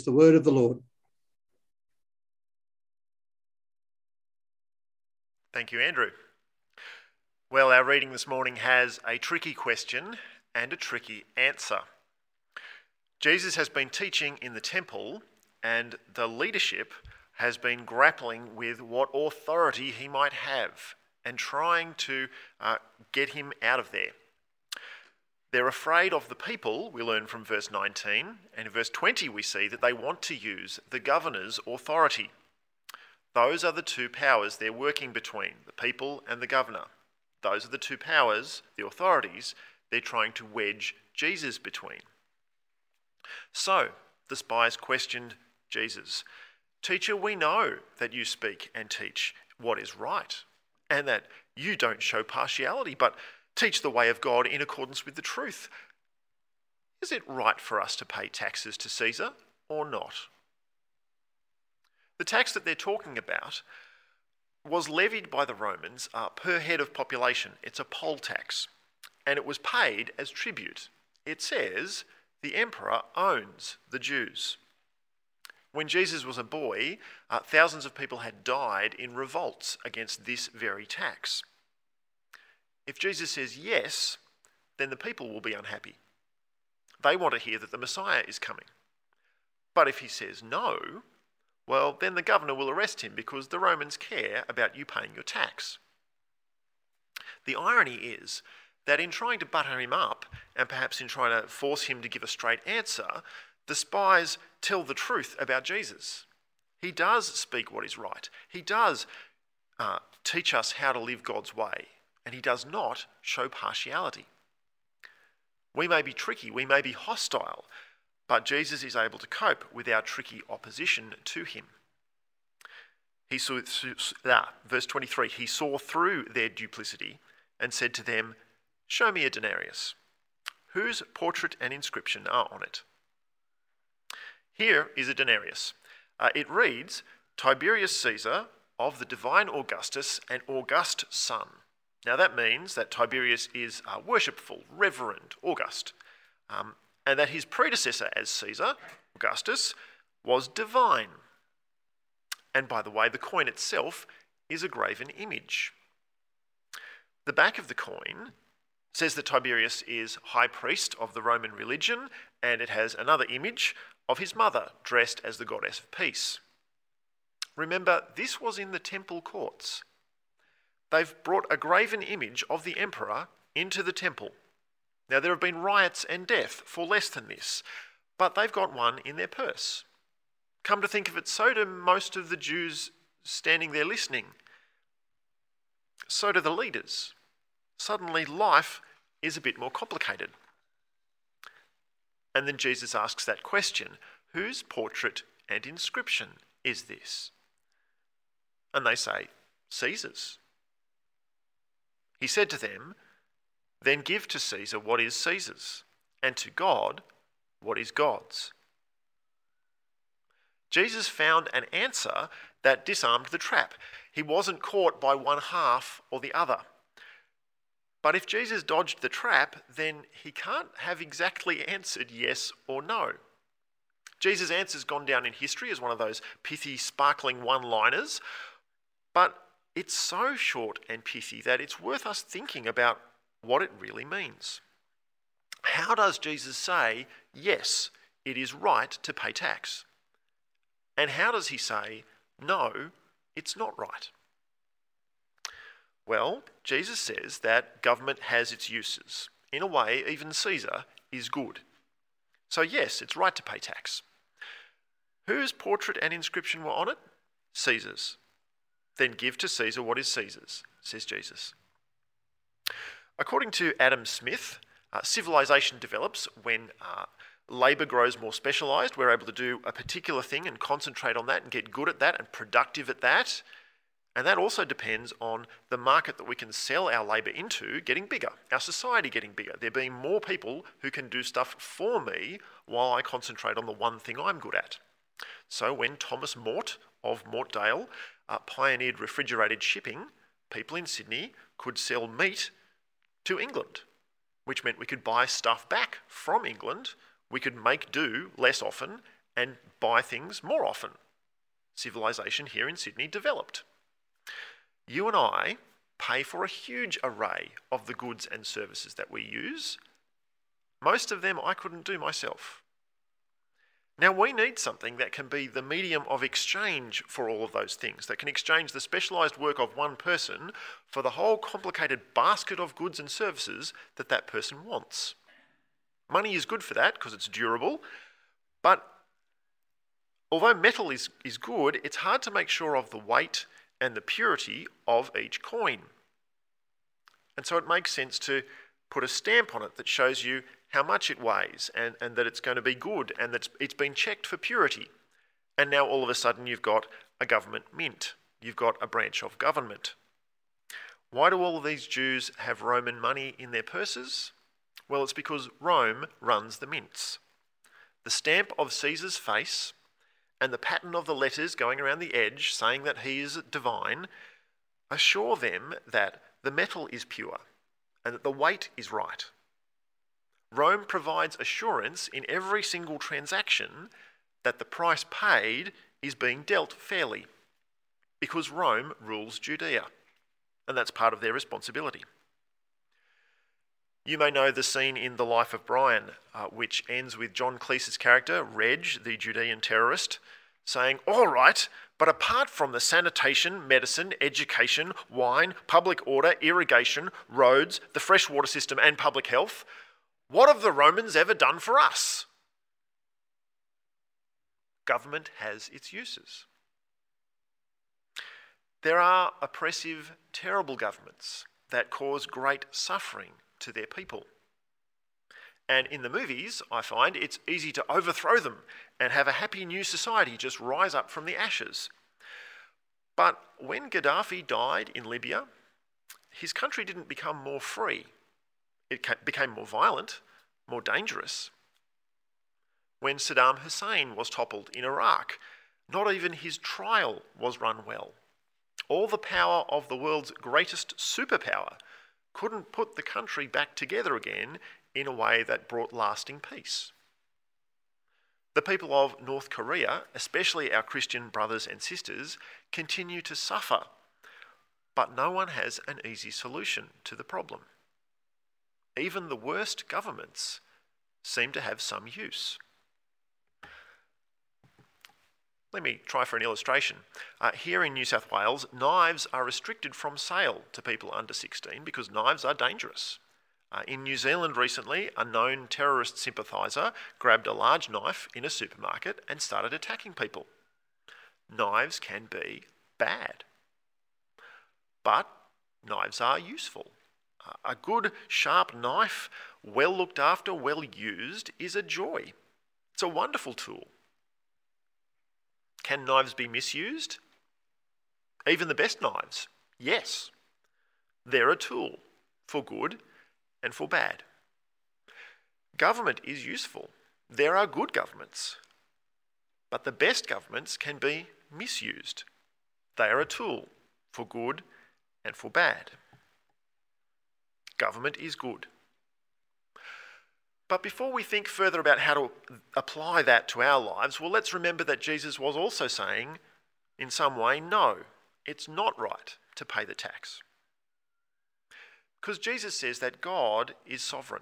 the word of the Lord. Thank you, Andrew. Well, our reading this morning has a tricky question and a tricky answer. Jesus has been teaching in the temple, and the leadership has been grappling with what authority he might have and trying to get him out of there. They're afraid of the people, we learn from verse 19, and in verse 20 we see that they want to use the governor's authority. Those are the two powers they're working between, the people and the governor. Those are the two powers, the authorities, they're trying to wedge Jesus between. So, the spies questioned Jesus. "Teacher, we know that you speak and teach what is right, and that you don't show partiality, but teach the way of God in accordance with the truth. Is it right for us to pay taxes to Caesar or not?" The tax that they're talking about was levied by the Romans per head of population. It's a poll tax, and it was paid as tribute. It says the emperor owns the Jews. When Jesus was a boy, thousands of people had died in revolts against this very tax. If Jesus says yes, then the people will be unhappy. They want to hear that the Messiah is coming. But if he says no, well, then the governor will arrest him because the Romans care about you paying your tax. The irony is that in trying to butter him up, and perhaps in trying to force him to give a straight answer, the spies tell the truth about Jesus. He does speak what is right. He does teach us how to live God's way, and he does not show partiality. We may be tricky, we may be hostile, but Jesus is able to cope with our tricky opposition to him. Verse 23, he saw through their duplicity and said to them, "Show me a denarius. Whose portrait and inscription are on it?" Here is a denarius. It reads, "Tiberius Caesar, of the divine Augustus, an august son." Now that means that Tiberius is worshipful, reverend, august, and that his predecessor as Caesar, Augustus, was divine. And by the way, the coin itself is a graven image. The back of the coin says that Tiberius is high priest of the Roman religion, and it has another image of his mother dressed as the goddess of peace. Remember, this was in the temple courts. They've brought a graven image of the emperor into the temple. Now, there have been riots and death for less than this, but they've got one in their purse. Come to think of it, so do most of the Jews standing there listening. So do the leaders. Suddenly, life is a bit more complicated. And then Jesus asks that question, whose portrait and inscription is this? And they say, Caesar's. He said to them, "Then give to Caesar what is Caesar's, and to God what is God's." Jesus found an answer that disarmed the trap. He wasn't caught by one half or the other. But if Jesus dodged the trap, then he can't have exactly answered yes or no. Jesus' answer's gone down in history as one of those pithy, sparkling one-liners, but it's so short and pithy that it's worth us thinking about what it really means. How does Jesus say, yes, it is right to pay tax? And how does he say, no, it's not right? Well, Jesus says that government has its uses. In a way, even Caesar is good. So yes, it's right to pay tax. Whose portrait and inscription were on it? Caesar's. Then give to Caesar what is Caesar's, says Jesus. According to Adam Smith, civilization develops when labour grows more specialised. We're able to do a particular thing and concentrate on that and get good at that and productive at that. And that also depends on the market that we can sell our labour into getting bigger, our society getting bigger. There being more people who can do stuff for me while I concentrate on the one thing I'm good at. So when Thomas Mort of Mortdale pioneered refrigerated shipping, people in Sydney could sell meat to England, which meant we could buy stuff back from England, we could make do less often, and buy things more often. Civilization here in Sydney developed. You and I pay for a huge array of the goods and services that we use. Most of them I couldn't do myself. Now we need something that can be the medium of exchange for all of those things, that can exchange the specialised work of one person for the whole complicated basket of goods and services that that person wants. Money is good for that because it's durable, but although metal is good, it's hard to make sure of the weight and the purity of each coin. And so it makes sense to put a stamp on it that shows you how much it weighs and that it's going to be good and that it's been checked for purity. And now all of a sudden you've got a government mint. You've got a branch of government. Why do all of these Jews have Roman money in their purses? Well, it's because Rome runs the mints. The stamp of Caesar's face and the pattern of the letters going around the edge saying that he is divine assure them that the metal is pure and that the weight is right. Rome provides assurance in every single transaction that the price paid is being dealt fairly because Rome rules Judea, and that's part of their responsibility. You may know the scene in The Life of Brian, which ends with John Cleese's character, Reg, the Judean terrorist, saying, "All right, but apart from the sanitation, medicine, education, wine, public order, irrigation, roads, the freshwater system and public health, what have the Romans ever done for us?" Government has its uses. There are oppressive, terrible governments that cause great suffering to their people. And in the movies, I find it's easy to overthrow them and have a happy new society just rise up from the ashes. But when Gaddafi died in Libya, his country didn't become more free. It became more violent, more dangerous. When Saddam Hussein was toppled in Iraq, not even his trial was run well. All the power of the world's greatest superpower couldn't put the country back together again in a way that brought lasting peace. The people of North Korea, especially our Christian brothers and sisters, continue to suffer, but no one has an easy solution to the problem. Even the worst governments seem to have some use. Let me try for an illustration. Here in New South Wales, knives are restricted from sale to people under 16 because knives are dangerous. In New Zealand recently, a known terrorist sympathiser grabbed a large knife in a supermarket and started attacking people. Knives can be bad, but knives are useful. A good, sharp knife, well looked after, well used, is a joy. It's a wonderful tool. Can knives be misused? Even the best knives? Yes. They're a tool for good and for bad. Government is useful. There are good governments. But the best governments can be misused. They are a tool for good and for bad. Government is good. But before we think further about how to apply that to our lives, well, let's remember that Jesus was also saying, in some way, no, it's not right to pay the tax. Because Jesus says that God is sovereign.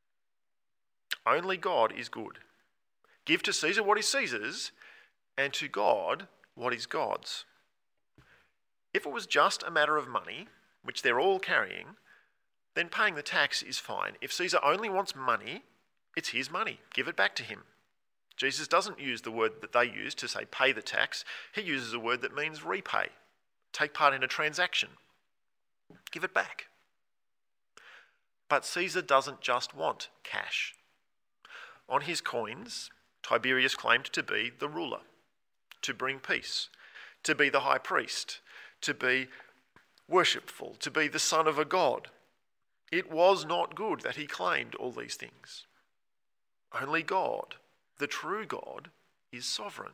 Only God is good. Give to Caesar what is Caesar's, and to God what is God's. If it was just a matter of money, which they're all carrying, then paying the tax is fine. If Caesar only wants money, it's his money. Give it back to him. Jesus doesn't use the word that they use to say pay the tax. He uses a word that means repay. Take part in a transaction. Give it back. But Caesar doesn't just want cash. On his coins, Tiberius claimed to be the ruler, to bring peace, to be the high priest, to be worshipful, to be the son of a god. It was not good that he claimed all these things. Only God, the true God, is sovereign.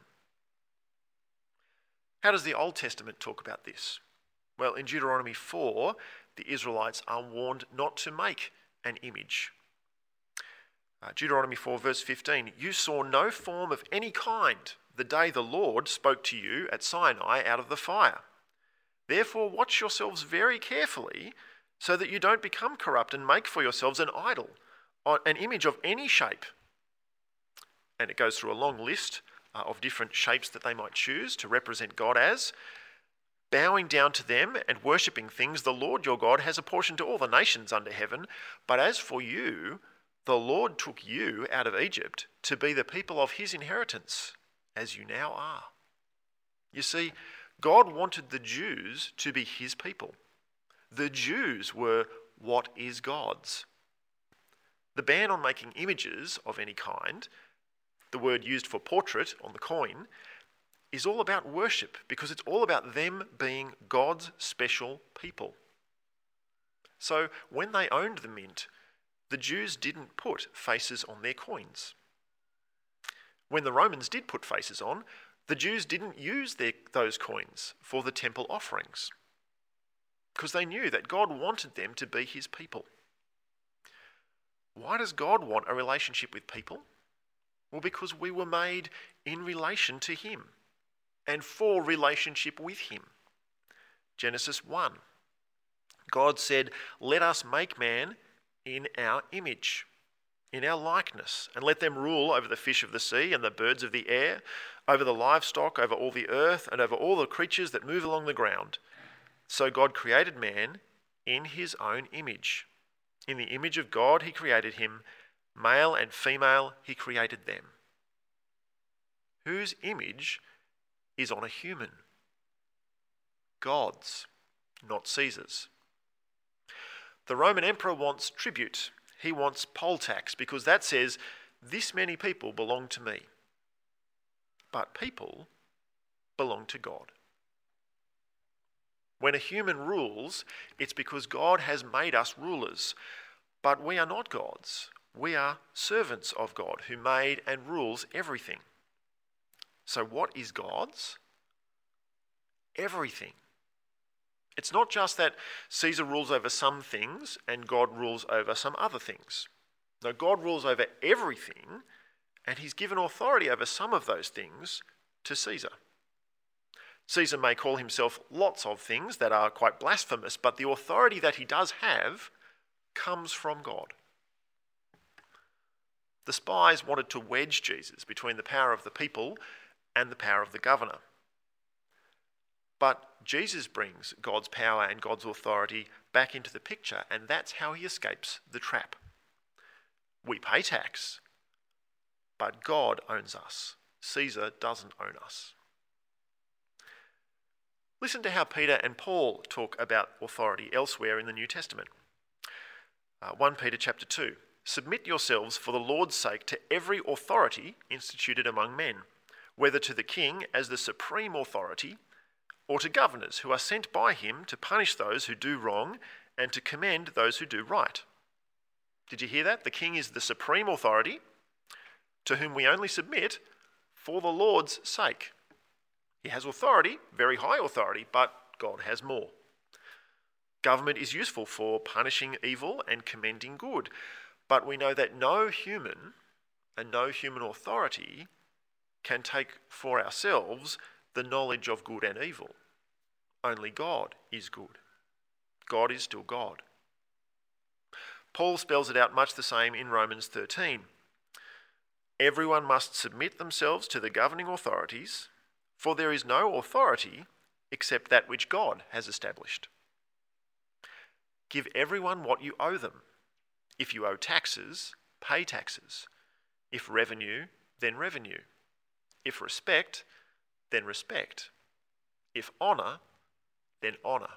How does the Old Testament talk about this? Well, in Deuteronomy 4, the Israelites are warned not to make an image. Deuteronomy 4 verse 15, you saw no form of any kind the day the Lord spoke to you at Sinai out of the fire. Therefore watch yourselves very carefully so that you don't become corrupt and make for yourselves an idol, an image of any shape. And it goes through a long list of different shapes that they might choose to represent God as, bowing down to them and worshipping things the Lord your God has apportioned to all the nations under heaven. But as for you, the Lord took you out of Egypt to be the people of his inheritance, as you now are. You see, God wanted the Jews to be his people. The Jews were what is God's. The ban on making images of any kind, the word used for portrait on the coin, is all about worship because it's all about them being God's special people. So when they owned the mint, the Jews didn't put faces on their coins. When the Romans did put faces on, the Jews didn't use those coins for the temple offerings because they knew that God wanted them to be his people. Why does God want a relationship with people? Well, because we were made in relation to him and for relationship with him. Genesis 1. God said, let us make man in our image, in our likeness, and let them rule over the fish of the sea and the birds of the air, over the livestock, over all the earth, and over all the creatures that move along the ground. So God created man in his own image. In the image of God he created him, male and female he created them. Whose image is on a human? God's, not Caesar's. The Roman emperor wants tribute. He wants poll tax because that says, this many people belong to me. But people belong to God. When a human rules, it's because God has made us rulers. But we are not gods. We are servants of God who made and rules everything. So what is God's? Everything. It's not just that Caesar rules over some things and God rules over some other things. No, God rules over everything, and he's given authority over some of those things to Caesar. Caesar may call himself lots of things that are quite blasphemous, but the authority that he does have comes from God. The spies wanted to wedge Jesus between the power of the people and the power of the governor. But Jesus brings God's power and God's authority back into the picture, and that's how he escapes the trap. We pay tax, but God owns us. Caesar doesn't own us. Listen to how Peter and Paul talk about authority elsewhere in the New Testament. 1 Peter chapter 2. Submit yourselves for the Lord's sake to every authority instituted among men, whether to the king as the supreme authority, or to governors who are sent by him to punish those who do wrong and to commend those who do right. Did you hear that? The king is the supreme authority to whom we only submit for the Lord's sake. He has authority, very high authority, but God has more. Government is useful for punishing evil and commending good, but we know that no human and no human authority can take for ourselves the knowledge of good and evil. Only God is good. God is still God. Paul spells it out much the same in Romans 13. Everyone must submit themselves to the governing authorities, for there is no authority except that which God has established. Give everyone what you owe them. If you owe taxes, pay taxes. If revenue, then revenue. If respect, then respect. If honour, then honour.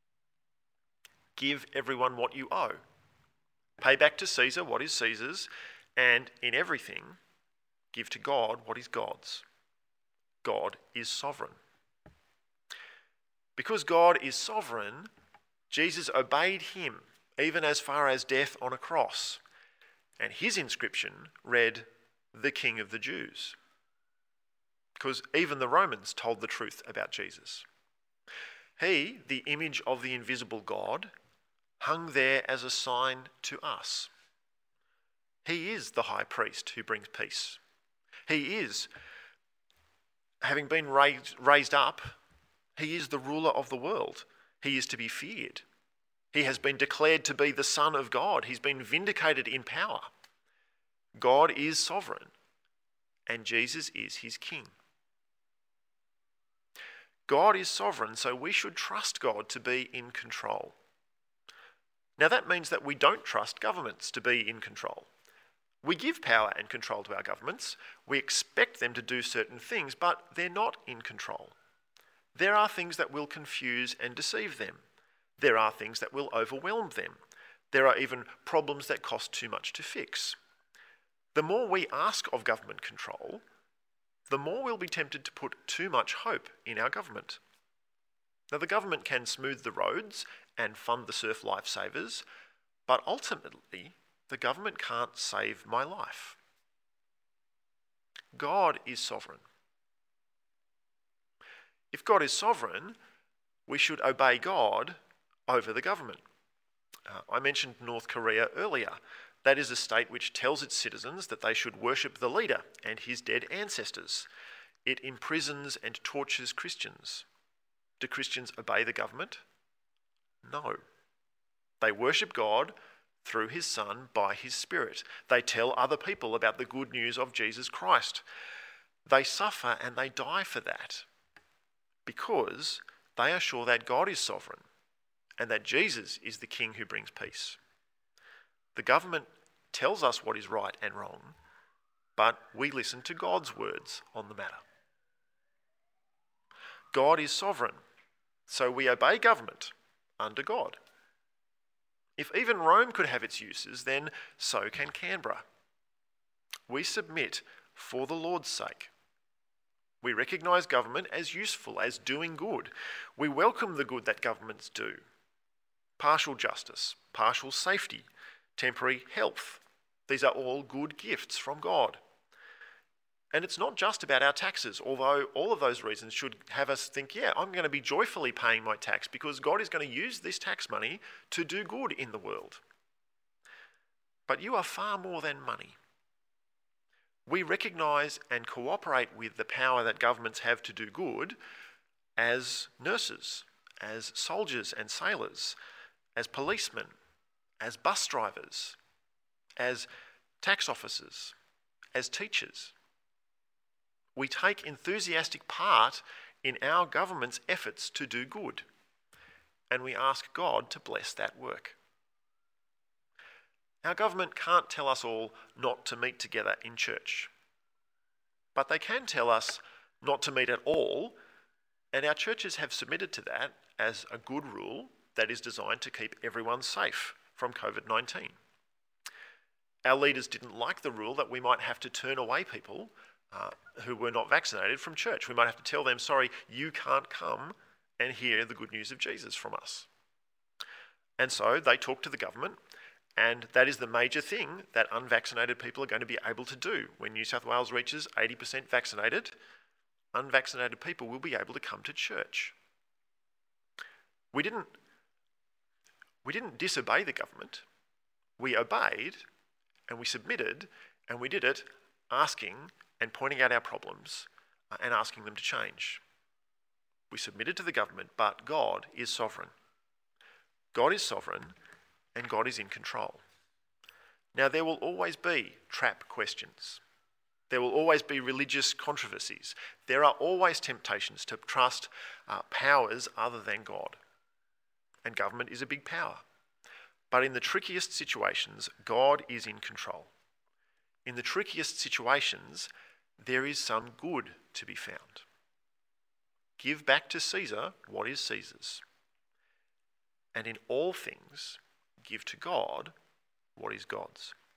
Give everyone what you owe. Pay back to Caesar what is Caesar's, and in everything, give to God what is God's. God is sovereign. Because God is sovereign, Jesus obeyed him, even as far as death on a cross, and his inscription read, "The King of the Jews." Because even the Romans told the truth about Jesus. He, the image of the invisible God, hung there as a sign to us. He is the high priest who brings peace. He is, having been raised up, he is the ruler of the world. He is to be feared. He has been declared to be the Son of God. He's been vindicated in power. God is sovereign, and Jesus is his king. God is sovereign, so we should trust God to be in control. Now that means that we don't trust governments to be in control. We give power and control to our governments. We expect them to do certain things, but they're not in control. There are things that will confuse and deceive them. There are things that will overwhelm them. There are even problems that cost too much to fix. The more we ask of government control, the more we'll be tempted to put too much hope in our government. Now, the government can smooth the roads and fund the surf lifesavers, but ultimately, the government can't save my life. God is sovereign. If God is sovereign, we should obey God over the government. I mentioned North Korea earlier. That is a state which tells its citizens that they should worship the leader and his dead ancestors. It imprisons and tortures Christians. Do Christians obey the government? No. They worship God through his Son by his Spirit. They tell other people about the good news of Jesus Christ. They suffer and they die for that because they are sure that God is sovereign and that Jesus is the King who brings peace. The government tells us what is right and wrong, but we listen to God's words on the matter. God is sovereign, so we obey government under God. If even Rome could have its uses, then so can Canberra. We submit for the Lord's sake. We recognise government as useful, as doing good. We welcome the good that governments do. Partial justice, partial safety, temporary health. These are all good gifts from God. And it's not just about our taxes, although all of those reasons should have us think, yeah, I'm going to be joyfully paying my tax because God is going to use this tax money to do good in the world. But you are far more than money. We recognise and cooperate with the power that governments have to do good as nurses, as soldiers and sailors, as policemen, as bus drivers, as tax officers, as teachers. We take enthusiastic part in our government's efforts to do good, and we ask God to bless that work. Our government can't tell us all not to meet together in church, but they can tell us not to meet at all, and our churches have submitted to that as a good rule that is designed to keep everyone safe from COVID-19. Our leaders didn't like the rule that we might have to turn away people who were not vaccinated from church. We might have to tell them, sorry, you can't come and hear the good news of Jesus from us. And so they talked to the government, and that is the major thing that unvaccinated people are going to be able to do. When New South Wales reaches 80% vaccinated, unvaccinated people will be able to come to church. We didn't disobey the government. We obeyed and we submitted, and we did it asking and pointing out our problems and asking them to change. We submitted to the government, but God is sovereign. God is sovereign and God is in control. Now, there will always be trap questions. There will always be religious controversies. There are always temptations to trust powers other than God. And government is a big power. But in the trickiest situations, God is in control. In the trickiest situations, there is some good to be found. Give back to Caesar what is Caesar's. And in all things, give to God what is God's.